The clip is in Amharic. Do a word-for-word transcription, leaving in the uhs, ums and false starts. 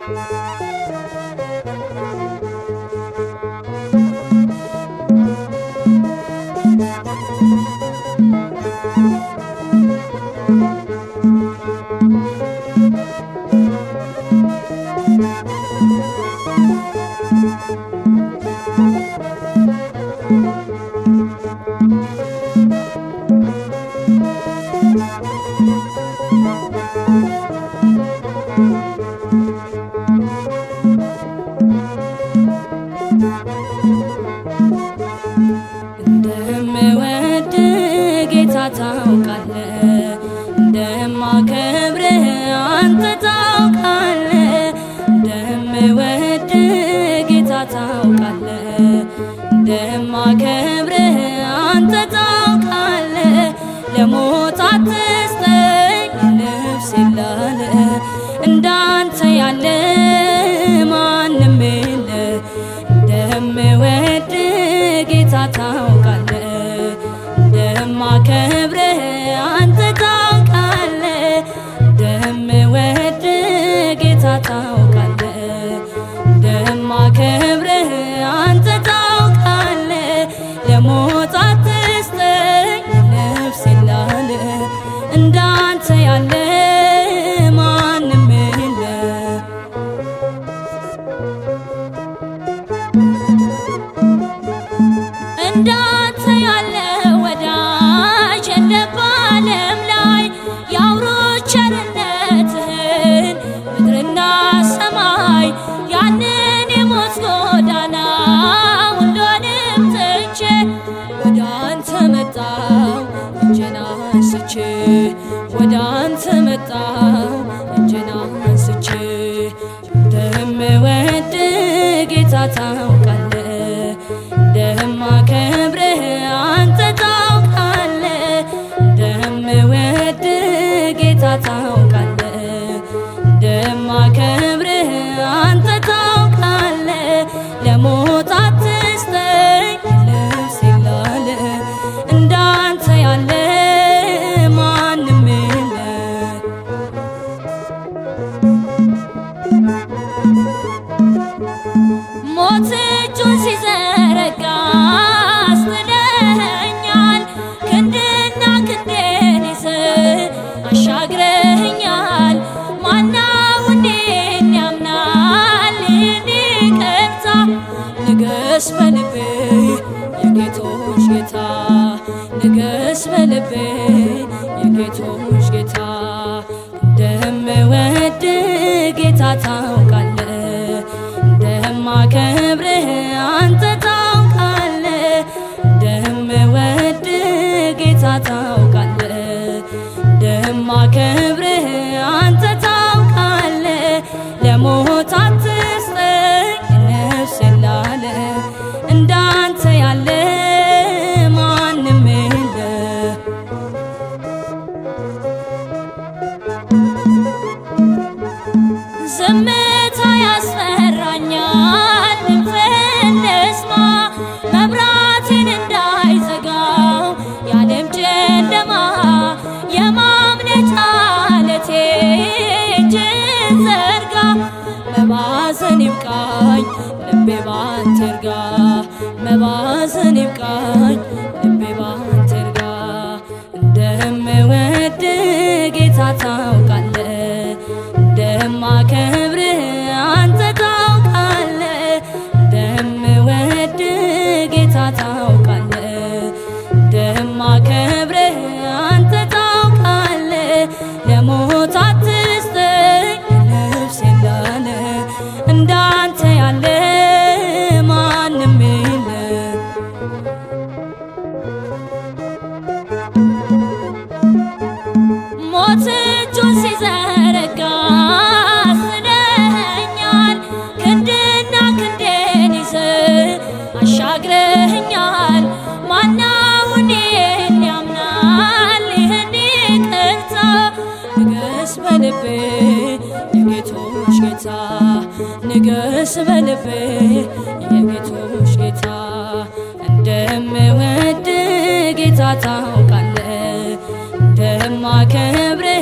እንደምወድ ጌታ ታውቃለህ እንደማከብርህ አንተ ታውቃለህ እንደምወድ ጌታ ታውቃለህ እንደማከብርህ አንተ ታውቃለህ ለሞት አትስጠኝ ነፍሴን ላለ እንዳንተ ያለ ማንም የለ እንደምወድ ጌታ ታውቃለህ እንደማከብርህ አንተ ታውቃለህ እንደምወድ ጌታ ታውቃለህ እንደማከብርህ አንተ ታውቃለህ ለሞት አትስጠኝ ነፍሴን ላለ እንዳንተ ያለ ማንም የለ እንዳንተ ያለ ወዳጅ የለም በዓለም ላይ ያውሩ ቸርነትህን ምድርና ሰማይ ያንን የሞት ጎዳና ሁሉንም ትቼ ወደ አንተ መጣሁ እጄን አንስቼ ወደ አንተ መጣሁ እጄን አንስቼ እንደምወድ ጌታ ታውቃለህ እንደማከብርህ አንተ ታውቃለህ እንደምወድ ጌታ ታውቃለህ እንደማከብርህ አንተ ታውቃለህ ለሞት አትስጠኝ ነፍሴን ላለ እንዳንተ ያለ ማንም የለ ሞት እጁን ሲዘረጋ አስጥለኸኛል ክንድና ክንዴን ይዘህ አሻግረኸኛል ማነው እኔን ያምናል ይህን ይቅርታ ንገስ በልቤ የጌቶች ጌታ ንገስ በልቤ የጌቶች ጌታ እንደምወድ ጌታ ታውቃለህ እንደማከብርህ አንተ ታውቃለህ እንደምወድ ጌታ ታውቃለህ እንደማከብርህ አንተ ታውቃለህ ለሞት አትስጠኝ ነፍሴን ላለ እንዳንተ ያለ ማንም የለ ዝምታ ያስፈራኛል ድምፅህን ልስማ መብራቴን እንዳይዘጋው የዓለም ጨለማ የማምለጫ ዓለቴ እጅህን ዘርጋ መባዘን ይብቃኝ ልቤ ባንተ ይርጋ መባዘን ይብቃኝ ልቤ ባንተ ይርጋ እንደምወድ ጌታ ታውቃለህ እንደማከብርህ አንተ ታውቃለህ እንደምወድ ጌታ ታውቃለህ እንደማከብርህ አንተ ታውቃለህ ለሞት አትስጠኝ ነፍሴን ላለ እንዳንተ ያለ ማንም የለ ሞት እጁን ሲዘረጋ አስጥለኸኛል ክንድና ክንዴን ይዘህ አሻግረኸኛል ማነው እኔን ያምናል ይህን ይቅርታ ንገስ በልቤ የጌቶች ጌታ ንገስ በልቤ የጌቶች ጌታ እንደምወድ ጌታ ታውቃለህ እንደማከብርህ